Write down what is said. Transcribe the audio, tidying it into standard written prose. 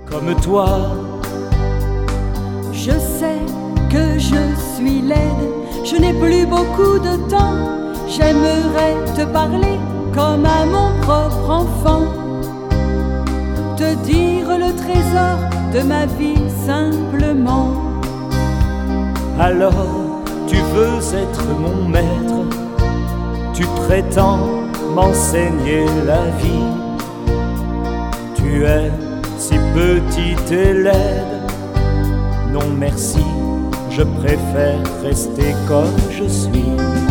comme toi. Je sais que je suis laide, je n'ai plus beaucoup de temps. J'aimerais te parler comme à mon propre enfant, te dire le trésor de ma vie simplement. Alors tu veux être mon maître, tu prétends m'enseigner la vie. Tu es si petite et laide, non merci, je préfère rester comme je suis.